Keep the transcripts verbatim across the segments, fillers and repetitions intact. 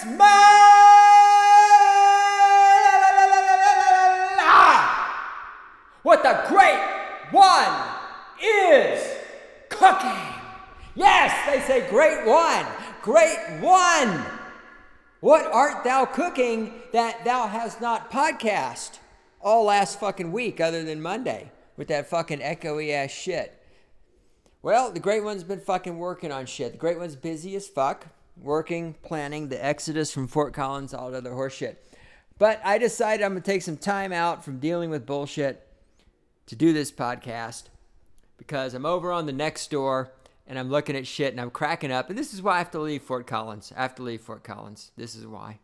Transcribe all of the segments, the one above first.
Christmas! What the great one is cooking. Yes, they say great one, great one. What art thou cooking that thou hast not podcast all last fucking week other than Monday with that fucking echoey ass shit? Well, the great one's been fucking working on shit. The great one's busy as fuck, working, planning the exodus from Fort Collins, all that other horse shit. But I decided I'm going to take some time out from dealing with bullshit to do this podcast because I'm over on the next door and I'm looking at shit and I'm cracking up. And this is why I have to leave Fort Collins. I have to leave Fort Collins. This is why.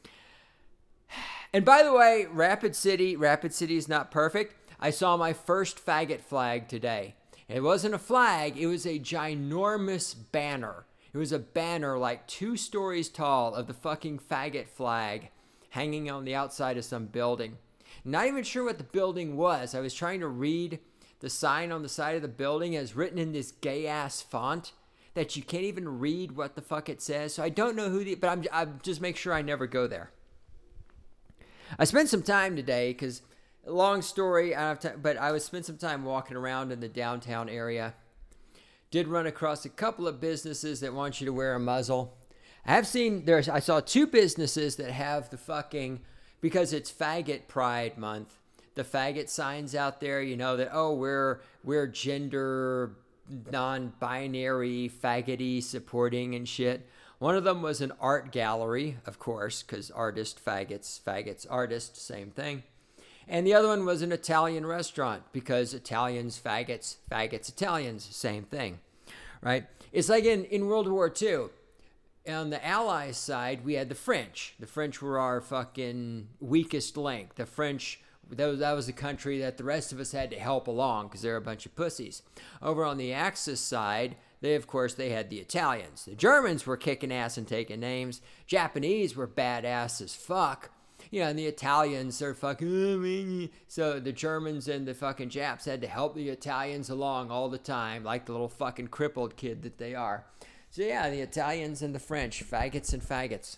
And by the way, Rapid City, Rapid City is not perfect. I saw my first faggot flag today. It wasn't a flag. It was a ginormous banner. It was a banner like two stories tall of the fucking faggot flag hanging on the outside of some building. Not even sure what the building was. I was trying to read the sign on the side of the building. It's written in this gay-ass font that you can't even read what the fuck it says. So I don't know who the... But I'm, I'm just make sure I never go there. I spent some time today because... Long story, I don't have time, but I was spent some time walking around in the downtown area. Did run across a couple of businesses that want you to wear a muzzle. I have seen, there's, I saw two businesses that have the fucking, because it's Faggot Pride Month, the faggot signs out there, you know, that, oh, we're, we're gender non-binary, faggoty supporting and shit. One of them was an art gallery, of course, because artist, faggots, faggots, artist, same thing. And the other one was an Italian restaurant because Italians, faggots, faggots, Italians, same thing, right? It's like in, in World War Two. On the Allies side, we had the French. The French were our fucking weakest link. The French, that was, that was the country that the rest of us had to help along because they're a bunch of pussies. Over on the Axis side, they, of course, they had the Italians. The Germans were kicking ass and taking names. Japanese were badass as fuck. You know, and the Italians are fucking... So the Germans and the fucking Japs had to help the Italians along all the time, like the little fucking crippled kid that they are. So yeah, the Italians and the French, faggots and faggots.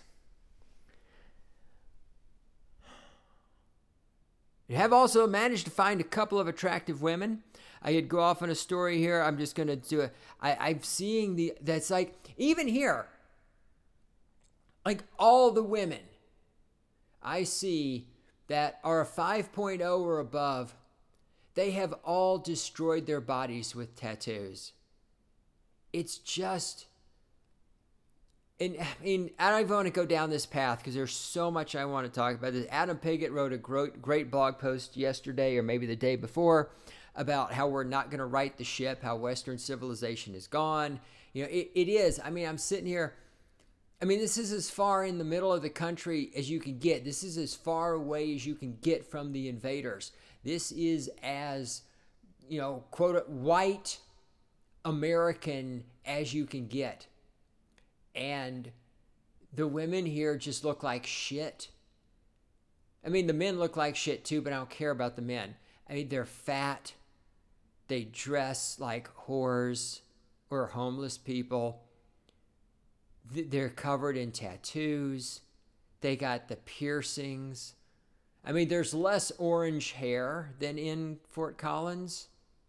You have also managed to find a couple of attractive women. I could go off on a story here. I'm just going to do it. I, I'm seeing the... That's like... Even here, like all the women I see that are a five point oh or above, they have all destroyed their bodies with tattoos. It's just, and I mean, I don't even want to go down this path because there's so much I want to talk about. Adam Piggott wrote a great, great blog post yesterday or maybe the day before about how we're not going to right the ship, how Western civilization is gone. You know, it, it is. I mean, I'm sitting here. I mean, this is as far in the middle of the country as you can get. This is as far away as you can get from the invaders. This is as, you know, quote, white American as you can get. And the women here just look like shit. I mean, the men look like shit too, but I don't care about the men. I mean, they're fat. They dress like whores or homeless people. They're covered in tattoos. They got the piercings. I mean, there's less orange hair than in Fort Collins.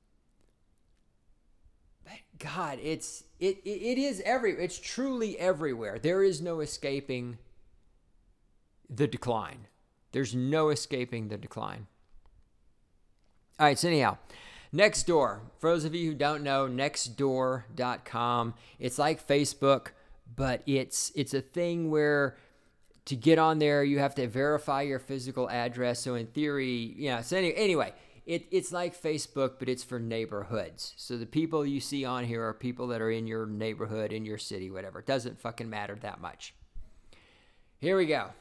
But God, it's it it, it is every it's truly everywhere. There is no escaping the decline. There's no escaping the decline. All right, so anyhow, Nextdoor. For those of you who don't know, nextdoor dot com. It's like Facebook. But it's it's a thing where to get on there, you have to verify your physical address. So in theory, yeah. So anyway, anyway it, it's like Facebook, but it's for neighborhoods. So the people you see on here are people that are in your neighborhood, in your city, whatever. It doesn't fucking matter that much. Here we go.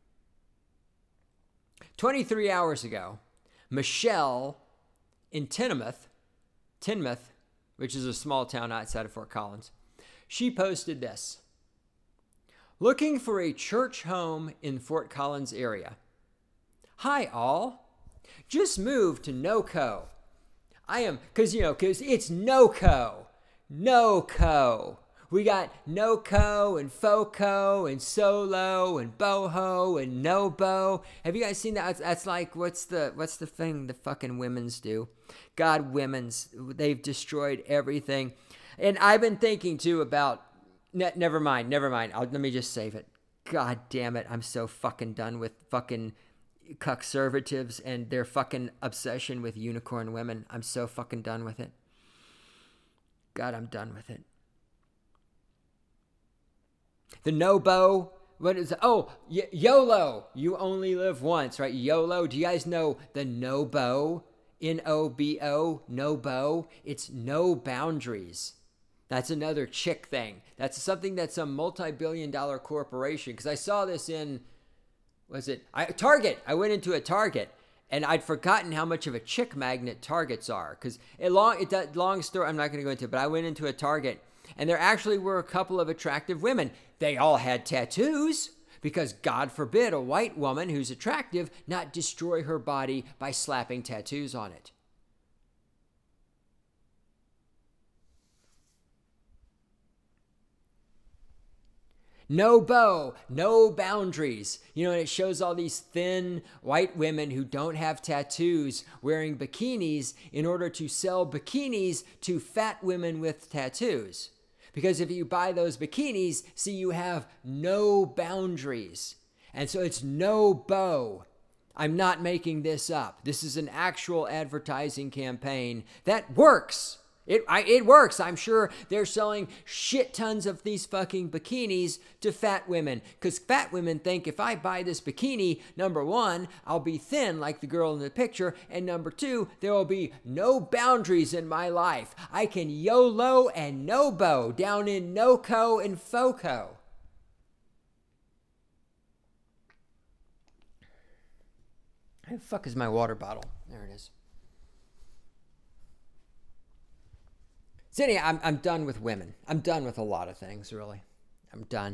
twenty-three hours ago, Michelle in Tinmouth, Tinmouth, which is a small town outside of Fort Collins, she posted this. Looking for a church home in Fort Collins area. Hi, all. Just moved to NoCo. I am, because, you know, because it's NoCo. NoCo. We got NoCo and FOCO and Solo and Boho and Nobo. Have you guys seen that? That's like, what's the what's the thing the fucking women's do? God, women's, they've destroyed everything. And I've been thinking too about, ne- never mind, never mind. I'll, let me just save it. God damn it. I'm so fucking done with fucking conservatives and their fucking obsession with unicorn women. I'm so fucking done with it. God, I'm done with it. The Nobo, what is it? Oh, y- YOLO. You only live once, right? YOLO. Do you guys know the Nobo? N O B O, Nobo. It's no boundaries. That's another chick thing. That's something that's a multi-billion dollar corporation. Because I saw this in, was it, I, Target. I went into a Target. And I'd forgotten how much of a chick magnet Targets are. Because it long, it that long story, I'm not going to go into it, but I went into a Target. And there actually were a couple of attractive women. They all had tattoos. Because God forbid a white woman who's attractive not destroy her body by slapping tattoos on it. No bow, no boundaries. You know, and it shows all these thin white women who don't have tattoos wearing bikinis in order to sell bikinis to fat women with tattoos. Because if you buy those bikinis, see, you have no boundaries. And so it's no bow. I'm not making this up. This is an actual advertising campaign that works. It I, it works. I'm sure they're selling shit tons of these fucking bikinis to fat women. Because fat women think if I buy this bikini, number one, I'll be thin like the girl in the picture. And number two, there will be no boundaries in my life. I can YOLO and Nobo down in NoCo and FOCO. Where the fuck is my water bottle? There it is. So anyway, I'm, I'm done with women. I'm done with a lot of things, really. I'm done.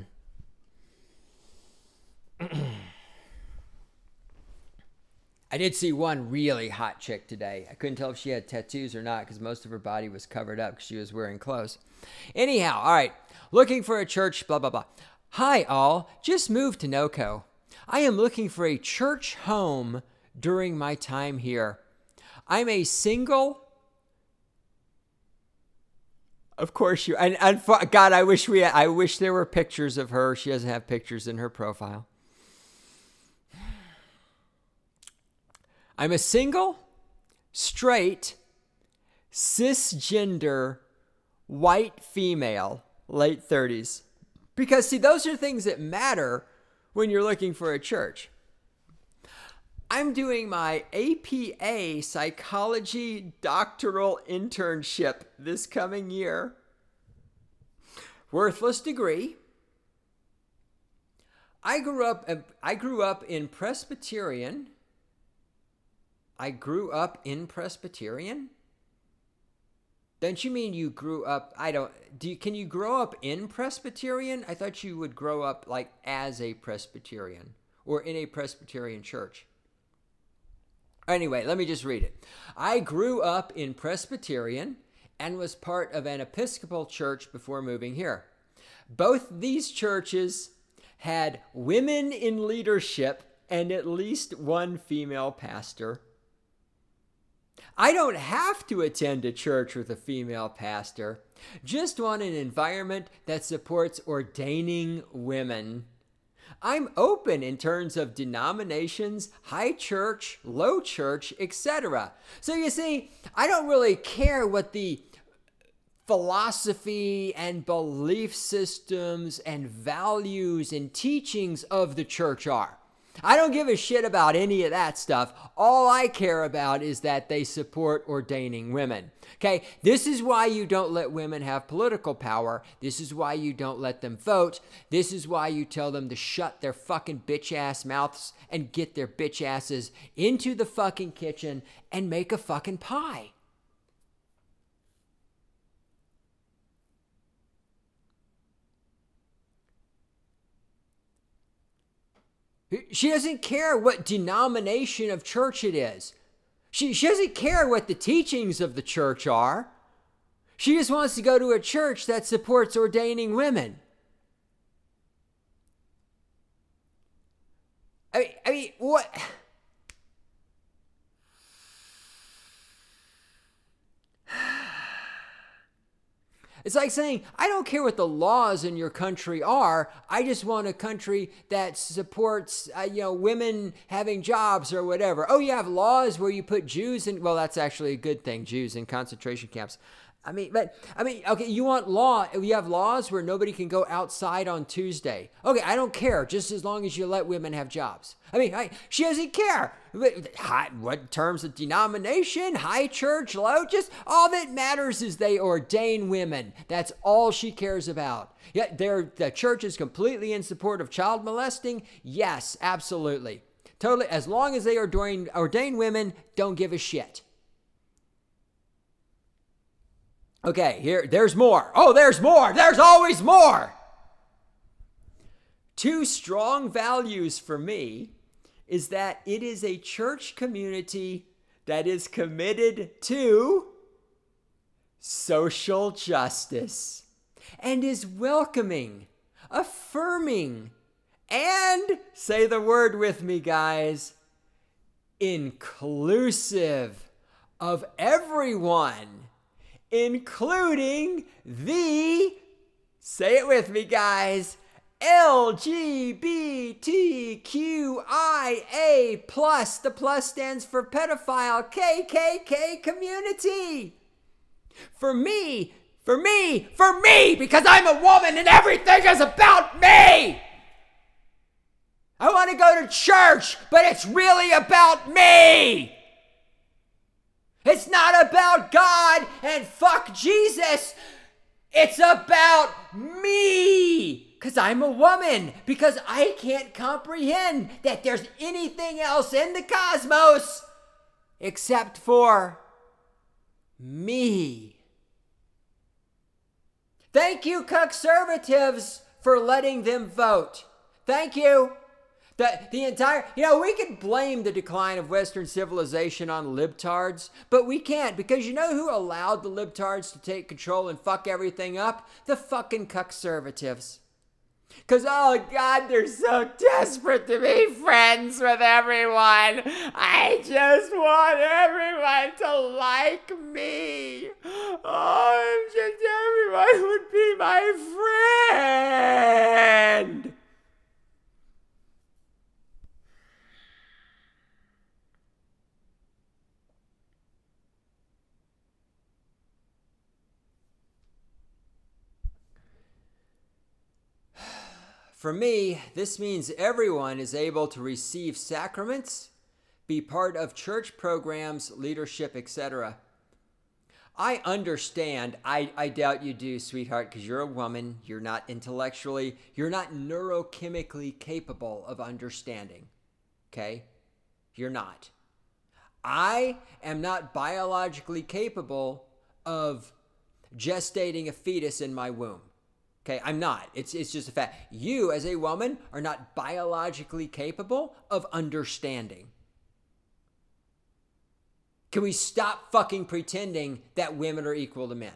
I did see one really hot chick today. I couldn't tell if she had tattoos or not because most of her body was covered up because she was wearing clothes. Anyhow, all right. Looking for a church, blah, blah, blah. Hi, all. Just moved to NoCo. I am looking for a church home during my time here. I'm a single... Of course you, and, and for, God, I wish we, I wish there were pictures of her. She doesn't have pictures in her profile. I'm a single, straight, cisgender, white female, late thirties. Because see, those are things that matter when you're looking for a church. I'm doing my A P A psychology doctoral internship this coming year. Worthless degree. I grew up I grew up in Presbyterian. I grew up in Presbyterian? Don't you mean you grew up, I don't, do you, can you grow up in Presbyterian? I thought you would grow up like as a Presbyterian or in a Presbyterian church. Anyway, let me just read it. I grew up in Presbyterian and was part of an Episcopal church before moving here. Both these churches had women in leadership and at least one female pastor. I don't have to attend a church with a female pastor. Just want an environment that supports ordaining women. I'm open in terms of denominations, high church, low church, et cetera. So you see, I don't really care what the philosophy and belief systems and values and teachings of the church are. I don't give a shit about any of that stuff. All I care about is that they support ordaining women. Okay, this is why you don't let women have political power. This is why you don't let them vote. This is why you tell them to shut their fucking bitch ass mouths and get their bitch asses into the fucking kitchen and make a fucking pie. She doesn't care what denomination of church it is. She, she doesn't care what the teachings of the church are. She just wants to go to a church that supports ordaining women. I mean, I mean, what? It's like saying, I don't care what the laws in your country are. I just want a country that supports, uh, you know, women having jobs or whatever. Oh, you have laws where you put Jews in. Well, that's actually a good thing, Jews in concentration camps. I mean, but, I mean, okay, you want law, you have laws where nobody can go outside on Tuesday. Okay, I don't care, just as long as you let women have jobs. I mean, I, she doesn't care. High, what terms of denomination, high church, low, just all that matters is they ordain women. That's all she cares about. Yeah, the church is completely in support of child molesting. Yes, absolutely. Totally, as long as they ordain, ordain women, don't give a shit. Okay, here, there's more. Oh, there's more. There's always more. Two strong values for me is that it is a church community that is committed to social justice and is welcoming, affirming, and, say the word with me, guys, inclusive of everyone, including the, say it with me, guys, L G B T Q I A plus. The plus stands for pedophile, K K K community. For me, for me, for me, because I'm a woman and everything is about me. I want to go to church, but it's really about me. It's not about God and fuck Jesus. It's about me. Because I'm a woman. Because I can't comprehend that there's anything else in the cosmos except for me. Thank you, conservatives, for letting them vote. Thank you. The, the entire, you know, we could blame the decline of Western civilization on libtards, but we can't, because you know who allowed the libtards to take control and fuck everything up? The fucking conservatives. Because, oh God, they're so desperate to be friends with everyone. I just want everyone to like me. Oh, just everyone would be my friend. For me, this means everyone is able to receive sacraments, be part of church programs, leadership, et cetera. I understand. I, I doubt you do, sweetheart, because you're a woman. You're not intellectually, you're not neurochemically capable of understanding. Okay? You're not. I am not biologically capable of gestating a fetus in my womb. Okay, I'm not. It's it's just a fact. You, as a woman, are not biologically capable of understanding. Can we stop fucking pretending that women are equal to men?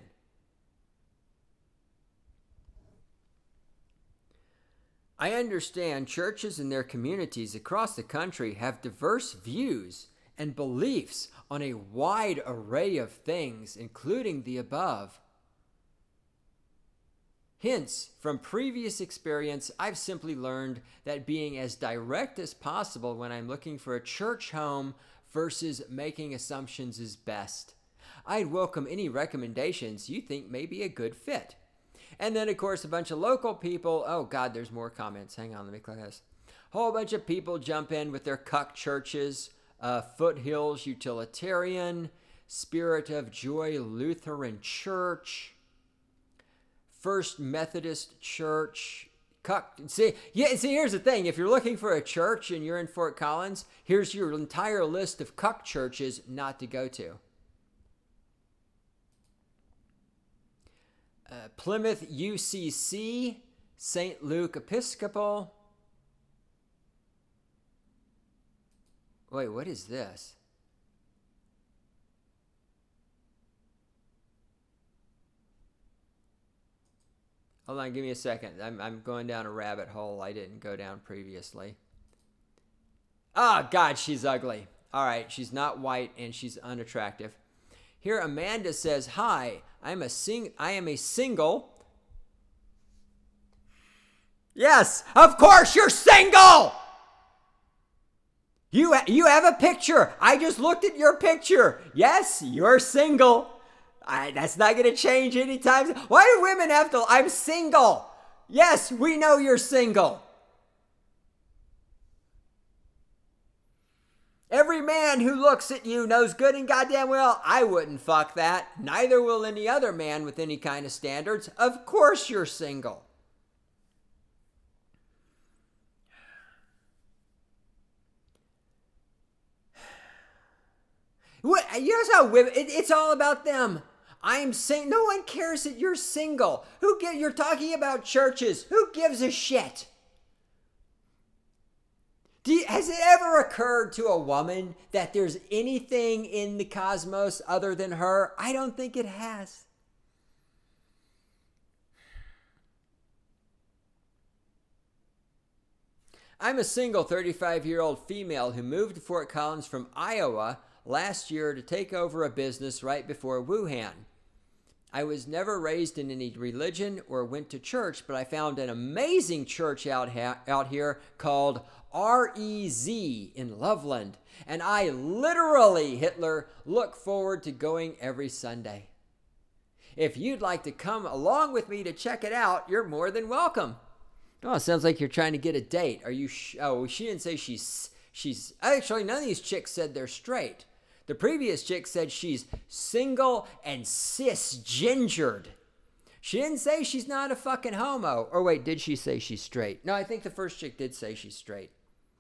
I understand churches and their communities across the country have diverse views and beliefs on a wide array of things, including the above. Hence, from previous experience, I've simply learned that being as direct as possible when I'm looking for a church home versus making assumptions is best. I'd welcome any recommendations you think may be a good fit. And then, of course, a bunch of local people. Oh, God, there's more comments. Hang on, let me click this. Whole bunch of people jump in with their cuck churches. Uh, Foothills Utilitarian, Spirit of Joy Lutheran Church, First Methodist Church. Cuck. See, yeah, see, here's the thing. If you're looking for a church and you're in Fort Collins, here's your entire list of cuck churches not to go to. Uh, Plymouth U C C, Saint Luke Episcopal. Wait, what is this? Hold on, give me a second. I'm, I'm going down a rabbit hole I didn't go down previously. Oh, God, she's ugly. All right, she's not white and she's unattractive. Here, Amanda says, "Hi, I'm a sing. I am a single." Yes, of course you're single. You you have a picture. I just looked at your picture. Yes, you're single. I, that's not going to change anytime. Why do women have to? I'm single. Yes, we know you're single. Every man who looks at you knows good and goddamn well I wouldn't fuck that. Neither will any other man with any kind of standards. Of course you're single. What? Here's how women, it, it's all about them. I'm saying no one cares that you're single. Who get, you're talking about churches. Who gives a shit? Do you, has it ever occurred to a woman that there's anything in the cosmos other than her? I don't think it has. I'm a single thirty-five-year-old female who moved to Fort Collins from Iowa last year to take over a business right before Wuhan. I was never raised in any religion or went to church, but I found an amazing church out, ha- out here called R E Z in Loveland. And I literally, Hitler, look forward to going every Sunday. If you'd like to come along with me to check it out, you're more than welcome. Oh, it sounds like you're trying to get a date. Are you? Sh- oh, she didn't say she's. She's actually none of these chicks said they're straight. The previous chick said she's single and cisgendered. She didn't say she's not a fucking homo. Or wait, did she say she's straight? No, I think the first chick did say she's straight.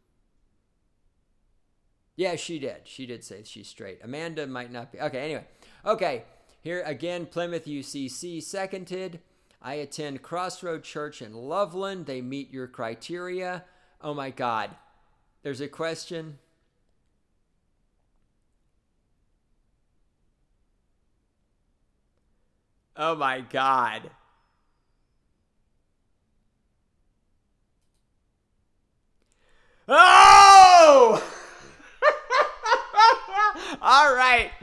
Yeah, she did. She did say she's straight. Amanda might not be. Okay, anyway. Okay, here again, Plymouth U C C seconded. I attend Crossroad Church in Loveland. They meet your criteria. Oh my God. There's a question. Oh my God. Oh! All right.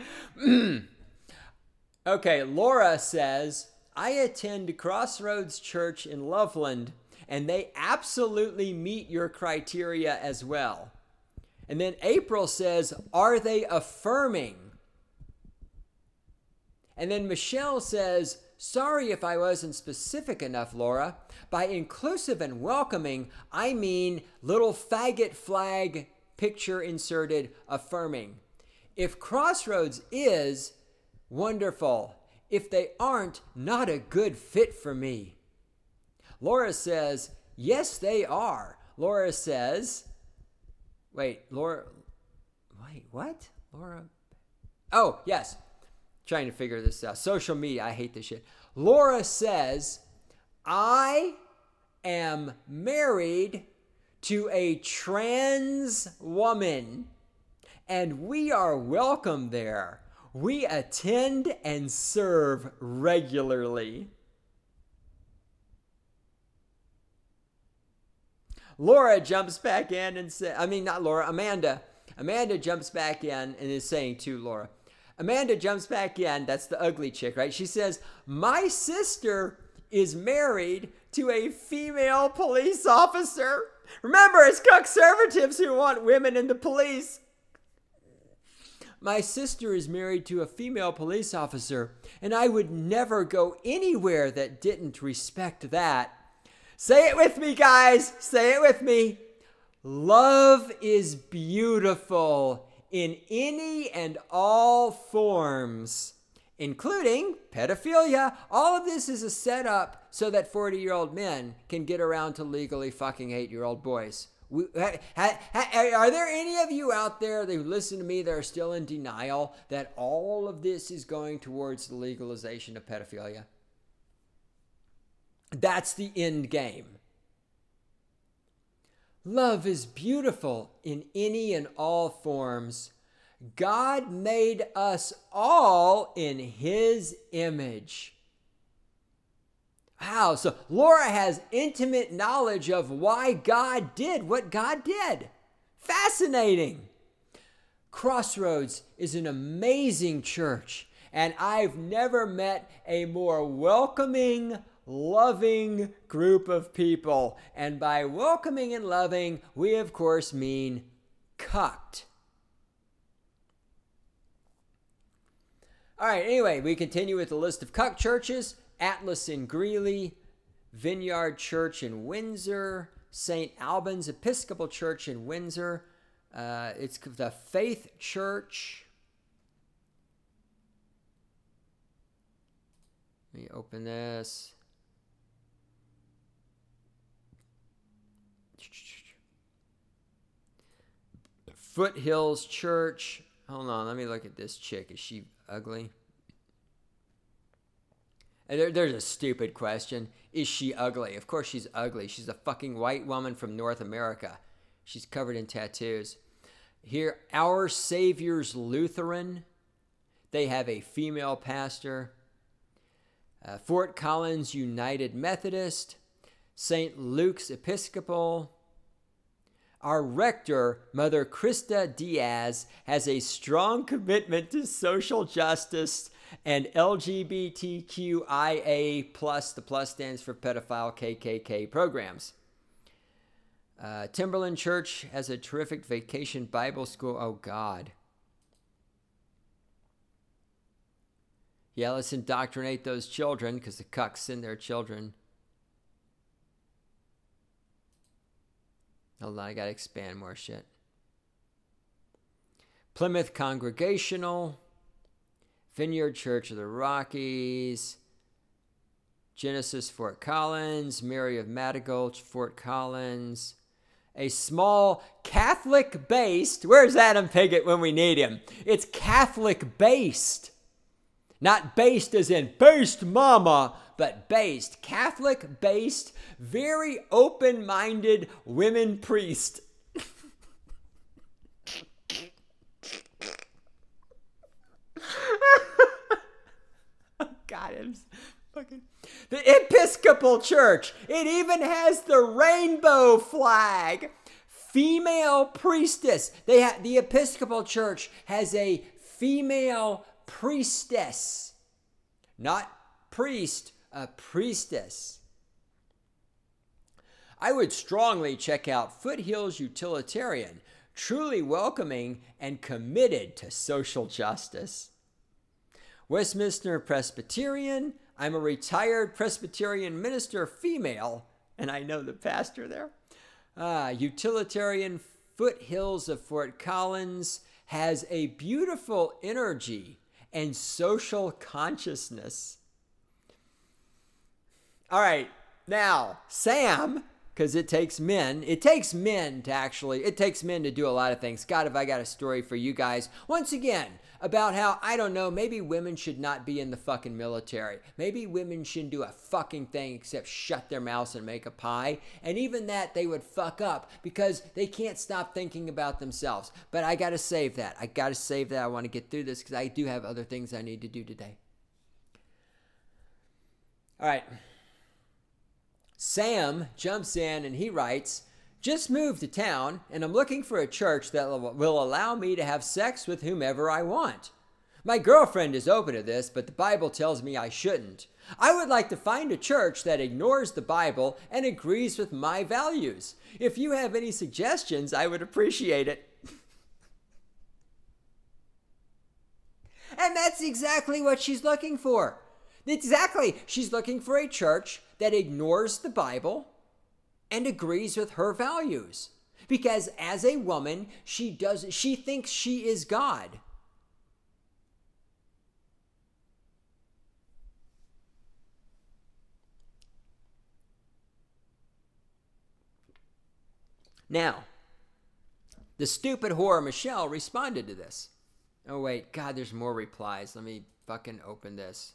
Okay, Laura says, I attend Crossroads Church in Loveland, and they absolutely meet your criteria as well. And then April says, are they affirming? And then Michelle says, sorry if I wasn't specific enough, Laura. By inclusive and welcoming, I mean little faggot flag picture inserted affirming. If Crossroads is, wonderful. If they aren't, not a good fit for me. Laura says, yes, they are. Laura says, wait, Laura, wait, what? Laura, oh, yes. Trying to figure this out. Social media, I hate this shit. Laura says, I am married to a trans woman, and we are welcome there. We attend and serve regularly. Laura jumps back in and says, I mean, not Laura, Amanda. Amanda jumps back in and is saying to Laura, Amanda jumps back in. That's the ugly chick, right? She says, my sister is married to a female police officer. Remember, it's conservatives who want women in the police. My sister is married to a female police officer, and I would never go anywhere that didn't respect that. Say it with me, guys. Say it with me. Love is beautiful in any and all forms, including pedophilia. All of this is a setup so that forty-year-old men can get around to legally fucking eight-year-old boys. We, ha, ha, ha, are there any of you out there that listen to me that are still in denial that all of this is going towards the legalization of pedophilia? That's the end game. Love is beautiful in any and all forms. God made us all in His image. Wow, so Laura has intimate knowledge of why God did what God did. Fascinating. Crossroads is an amazing church, and I've never met a more welcoming, loving group of people. And by welcoming and loving, we of course mean cucked. All right, anyway, we continue with the list of cuck churches. Atlas in Greeley, Vineyard Church in Windsor, Saint Albans Episcopal Church in Windsor. Uh, it's the Faith Church. Let me open this. Foothills Church. Hold on, let me look at this chick. Is she ugly? There, there's a stupid question. Is she ugly? Of course she's ugly. She's a fucking white woman from North America. She's covered in tattoos. Here, Our Savior's Lutheran. They have a female pastor. Uh, Fort Collins United Methodist. Saint Luke's Episcopal. Our rector, Mother Krista Diaz, has a strong commitment to social justice and L G B T Q I A plus, the plus stands for pedophile K K K programs. Uh, Timberland Church has a terrific vacation Bible school. Oh, God. Yeah, let's indoctrinate those children because the cucks send their children. Hold on, I got to expand more shit. Plymouth Congregational, Vineyard Church of the Rockies, Genesis Fort Collins, Mary of Madrigal Fort Collins, a small Catholic-based, where's Adam Piggott when we need him? It's Catholic-based. Not based as in based mama, but based. Catholic-based, very open-minded women priest. Oh, God, I'm fucking... The Episcopal Church. It even has the rainbow flag. Female priestess. They ha- the Episcopal Church has a female priestess. Not priest, a priestess. I would strongly check out Foothills Utilitarian, truly welcoming and committed to social justice. Westminster Presbyterian, I'm a retired Presbyterian minister, female, and I know the pastor there. Uh, Utilitarian Foothills of Fort Collins has a beautiful energy and social consciousness. All right, now, Sam, because it takes men, it takes men to actually, it takes men to do a lot of things. God, have I got a story for you guys. Once again, about how, I don't know, maybe women should not be in the fucking military. Maybe women shouldn't do a fucking thing except shut their mouths and make a pie. And even that, they would fuck up because they can't stop thinking about themselves. But I got to save that. I got to save that. I want to get through this because I do have other things I need to do today. All right. Sam jumps in and he writes, just moved to town and I'm looking for a church that will allow me to have sex with whomever I want. My girlfriend is open to this, but the Bible tells me I shouldn't. I would like to find a church that ignores the Bible and agrees with my values. If you have any suggestions, I would appreciate it. And that's exactly what she's looking for. Exactly. She's looking for a church that ignores the Bible and agrees with her values. Because as a woman, she does she thinks she is God. Now, the stupid whore Michelle responded to this. Oh wait, God, there's more replies. Let me fucking open this.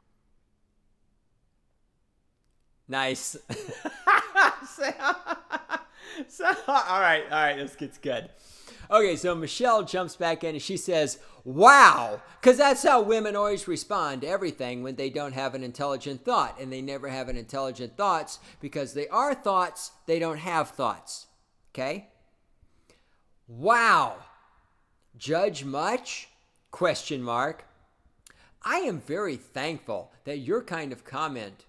Nice. so, so, all right, all right, this gets good. Okay, so Michelle jumps back in and she says, wow, because that's how women always respond to everything when they don't have an intelligent thought. And they never have an intelligent thoughts because they are thoughts, they don't have thoughts. Okay? Wow. Judge much? Question mark. I am very thankful that your kind of comment.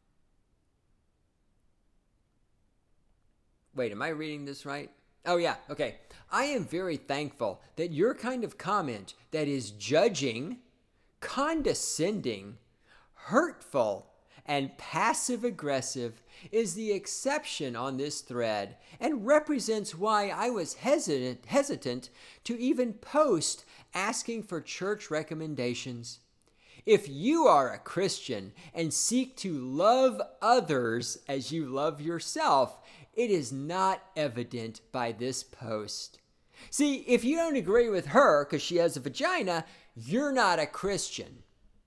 Wait, am I reading this right? Oh, yeah. Okay. I am very thankful that your kind of comment that is judging, condescending, hurtful, and passive-aggressive is the exception on this thread and represents why I was hesitant, hesitant to even post asking for church recommendations. If you are a Christian and seek to love others as you love yourself, it is not evident by this post. See, if you don't agree with her because she has a vagina, you're not a Christian.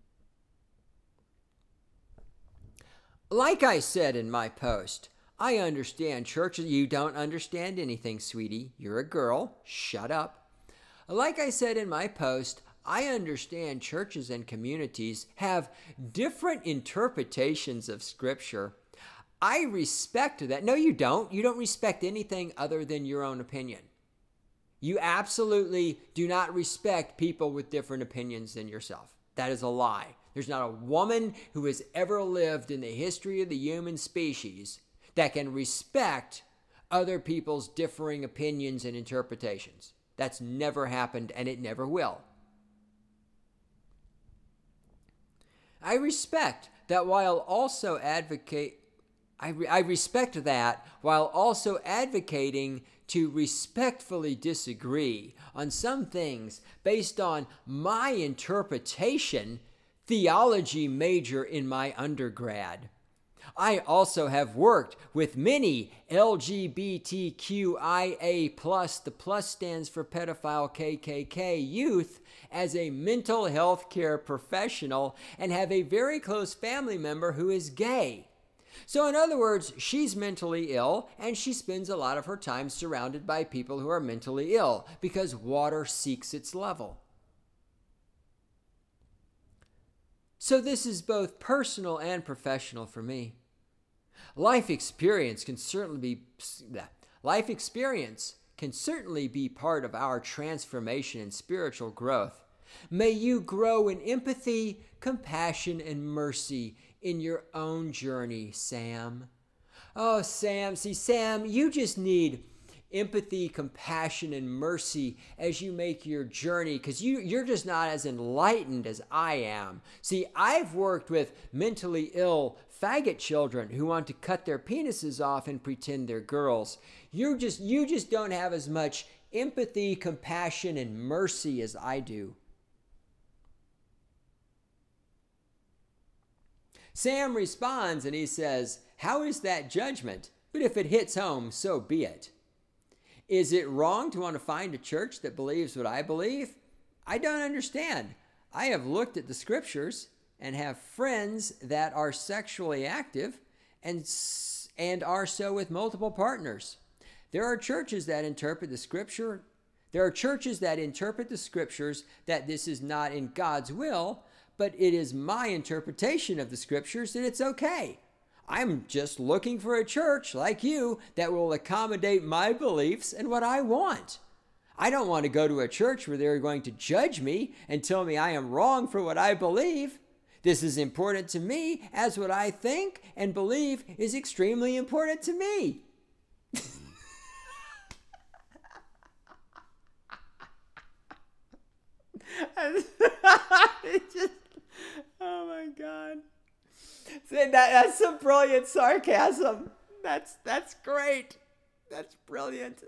Like I said in my post, I understand churches. You don't understand anything, sweetie. You're a girl. Shut up. Like I said in my post, I understand churches and communities have different interpretations of Scripture. I respect that. No, you don't. You don't respect anything other than your own opinion. You absolutely do not respect people with different opinions than yourself. That is a lie. There's not a woman who has ever lived in the history of the human species that can respect other people's differing opinions and interpretations. That's never happened, and it never will. I respect that while also advocate, I, re, I respect that while also advocating to respectfully disagree on some things based on my interpretation, theology major in my undergrad. I also have worked with many L G B T Q I A plus, the plus stands for pedophile K K K youth, as a mental health care professional and have a very close family member who is gay. So in other words, she's mentally ill and she spends a lot of her time surrounded by people who are mentally ill because water seeks its level. So this is both personal and professional for me. Life experience can certainly be life experience can certainly be part of our transformation and spiritual growth. May you grow in empathy, compassion, and mercy in your own journey, Sam. Oh, Sam, see, Sam, you just need empathy, compassion, and mercy as you make your journey because you, you're just not as enlightened as I am. See, I've worked with mentally ill faggot children who want to cut their penises off and pretend they're girls. You just, you just don't have as much empathy, compassion, and mercy as I do. Sam responds and he says, how is that judgment? But if it hits home, so be it. Is it wrong to want to find a church that believes what I believe? I don't understand. I have looked at the scriptures and have friends that are sexually active and, and are so with multiple partners. There are churches that interpret the scripture. There are churches that interpret the scriptures that this is not in God's will, but it is my interpretation of the scriptures that it's okay. I'm just looking for a church like you that will accommodate my beliefs and what I want. I don't want to go to a church where they're going to judge me and tell me I am wrong for what I believe. This is important to me as what I think and believe is extremely important to me. It just, oh my God. That, that's some brilliant sarcasm. That's that's great. That's brilliant.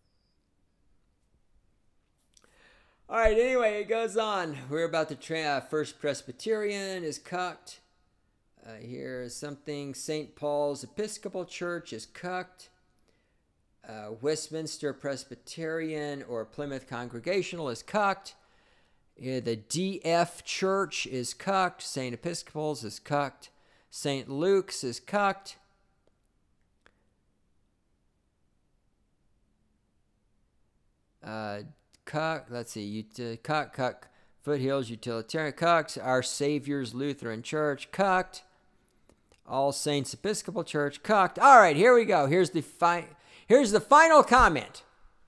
All right, anyway, it goes on. We're about to try uh, First Presbyterian is cucked. Uh, here is something. Saint Paul's Episcopal Church is cucked. Uh, Westminster Presbyterian or Plymouth Congregational is cucked. Yeah, the D F Church is cucked. Saint Episcopal's is cucked. Saint Luke's is cucked. uh, cuck, let's see, ut- cuck, cuck, Foothills Utilitarian, cucked, Our Savior's Lutheran Church, cucked, All Saints Episcopal Church, cucked. All right, here we go. Here's the fi- Here's the final comment.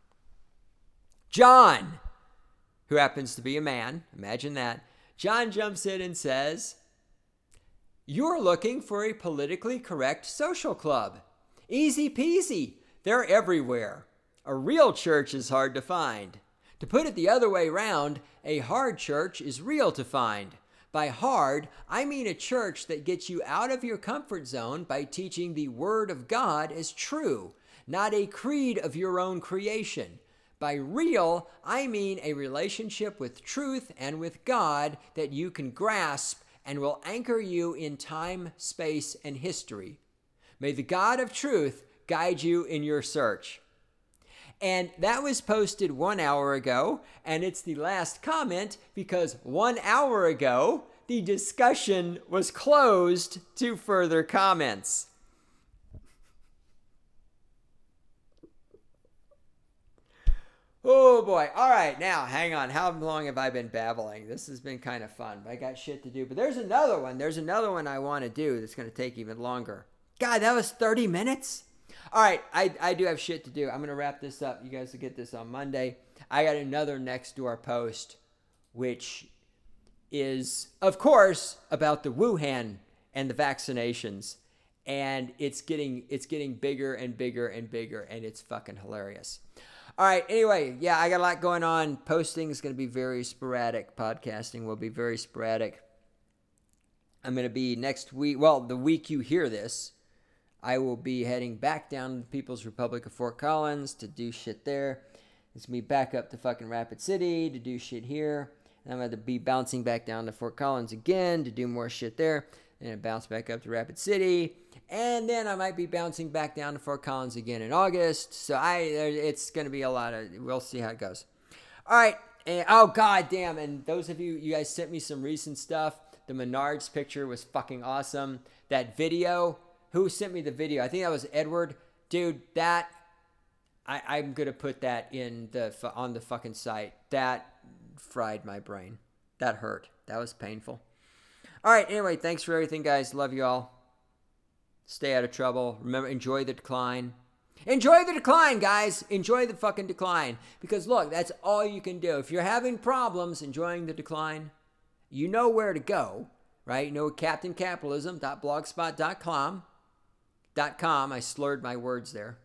John, who happens to be a man, imagine that. John jumps in and says, "You're looking for a politically correct social club. Easy peasy. They're everywhere. A real church is hard to find. To put it the other way round, a hard church is real to find. By hard, I mean a church that gets you out of your comfort zone by teaching the Word of God as true, not a creed of your own creation. By real, I mean a relationship with truth and with God that you can grasp and will anchor you in time, space, and history. May the God of truth guide you in your search." And that was posted one hour ago, and it's the last comment because one hour ago, the discussion was closed to further comments. Oh boy. All right. Now, hang on. How long have I been babbling? This has been kind of fun, but I got shit to do. But there's another one. There's another one I want to do that's going to take even longer. God, that was thirty minutes? All right. I, I do have shit to do. I'm going to wrap this up. You guys will get this on Monday. I got another Nextdoor post, which is, of course, about the Wuhan and the vaccinations. And it's getting it's getting bigger and bigger and bigger, and it's fucking hilarious. All right. Anyway, yeah, I got a lot going on. Posting is going to be very sporadic. Podcasting will be very sporadic. I'm going to be next week. Well, the week you hear this, I will be heading back down to the People's Republic of Fort Collins to do shit there. It's going to be back up to fucking Rapid City to do shit here. And I'm going to be bouncing back down to Fort Collins again to do more shit there. Then bounce back up to Rapid City. And then I might be bouncing back down to Fort Collins again in August. So I, it's going to be a lot of, we'll see how it goes. All right. And, oh, God damn. And those of you, you guys sent me some recent stuff. The Menards picture was fucking awesome. That video, who sent me the video? I think that was Edward. Dude, that, I, I'm going to put that in the, on the fucking site. That fried my brain. That hurt. That was painful. All right. Anyway, thanks for everything, guys. Love you all. Stay out of trouble. Remember, enjoy the decline. Enjoy the decline, guys. Enjoy the fucking decline. Because, look, that's all you can do. If you're having problems enjoying the decline, you know where to go, right? You know captain capitalism dot blogspot dot com. .com. I slurred my words there.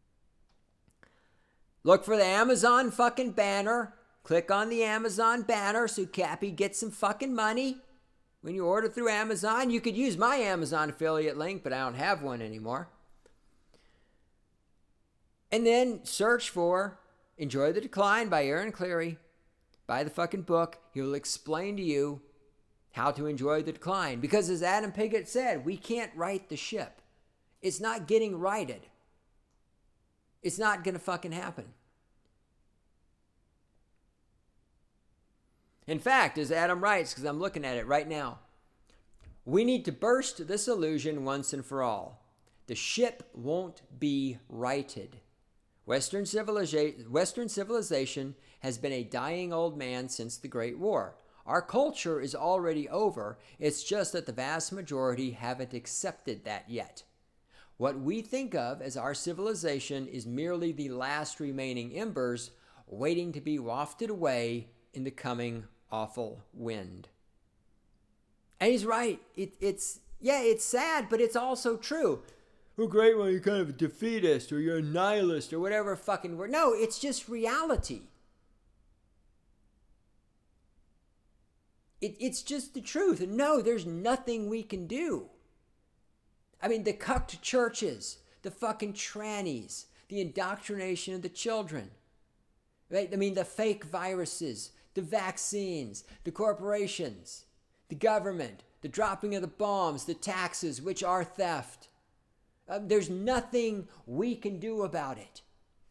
Look for the Amazon fucking banner. Click on the Amazon banner so Cappy gets some fucking money. When you order through Amazon, you could use my Amazon affiliate link, but I don't have one anymore. And then search for Enjoy the Decline by Aaron Cleary. Buy the fucking book. He will explain to you how to enjoy the decline. Because as Adam Piggott said, we can't right the ship. It's not getting righted. It's not going to fucking happen. In fact, as Adam writes, because I'm looking at it right now, we need to burst this illusion once and for all. The ship won't be righted. Western civilization, Western civilization has been a dying old man since the Great War. Our culture is already over. It's just that the vast majority haven't accepted that yet. What we think of as our civilization is merely the last remaining embers waiting to be wafted away in the coming awful wind. And he's right. It, it's, yeah, it's sad, but it's also true. Oh, great, well, you're kind of a defeatist or you're a nihilist or whatever fucking word. No, it's just reality. It, it's just the truth. And no, there's nothing we can do. I mean, the cucked churches, the fucking trannies, the indoctrination of the children, right? I mean, the fake viruses, the vaccines, the corporations, the government, the dropping of the bombs, the taxes, which are theft. Uh, there's nothing we can do about it.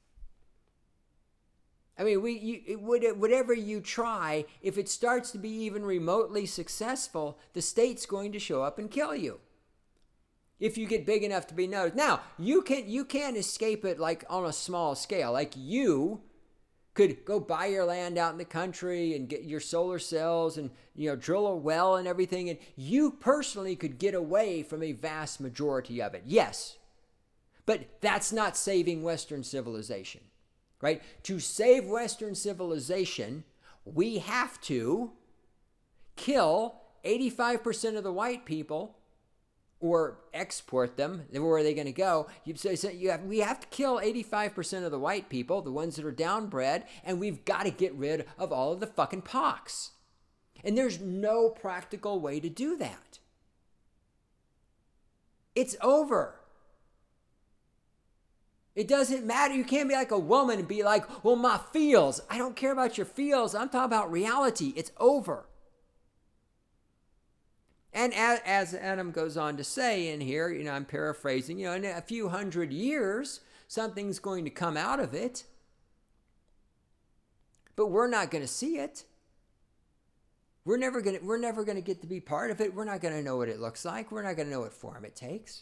I mean, we you, it would, whatever you try, if it starts to be even remotely successful, the state's going to show up and kill you. If you get big enough to be noticed. Now, you can you can't escape it like on a small scale. Like you could go buy your land out in the country and get your solar cells and, you know, drill a well and everything. And you personally could get away from a vast majority of it. Yes. But that's not saving Western civilization, right? To save Western civilization, we have to kill eighty-five percent of the white people or export them. Where are they going to go? You say so you have, we have to kill eighty-five percent of the white people, the ones that are downbred, and we've got to get rid of all of the fucking pox. And there's no practical way to do that. It's over. It doesn't matter. You can't be like a woman and be like, well, my feels. I don't care about your feels. I'm talking about reality. It's over. And as, as Adam goes on to say in here, you know, I'm paraphrasing, you know, in a few hundred years, something's going to come out of it. But we're not going to see it. We're never going to, we're never going to get to be part of it. We're not going to know what it looks like. We're not going to know what form it takes.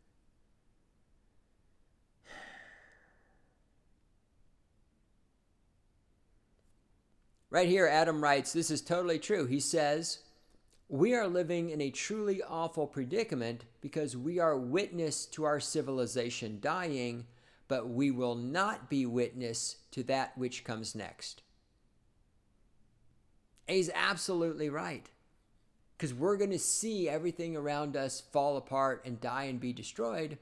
Right here, Adam writes, this is totally true. He says, we are living in a truly awful predicament because we are witness to our civilization dying, but we will not be witness to that which comes next. And he's absolutely right. Because we're going to see everything around us fall apart and die and be destroyed.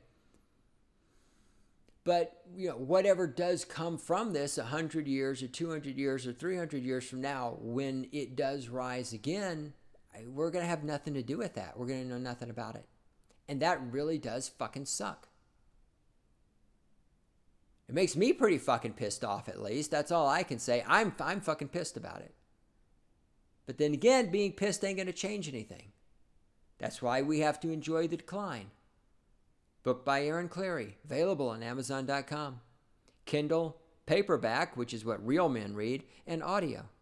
But, you know, whatever does come from this one hundred years or two hundred years or three hundred years from now, when it does rise again, we're going to have nothing to do with that. We're going to know nothing about it. And that really does fucking suck. It makes me pretty fucking pissed off, at least. That's all I can say. I'm, I'm fucking pissed about it. But then again, being pissed ain't going to change anything. That's why we have to enjoy the decline. Book by Aaron Clarey, available on Amazon dot com. Kindle, paperback, which is what real men read, and audio.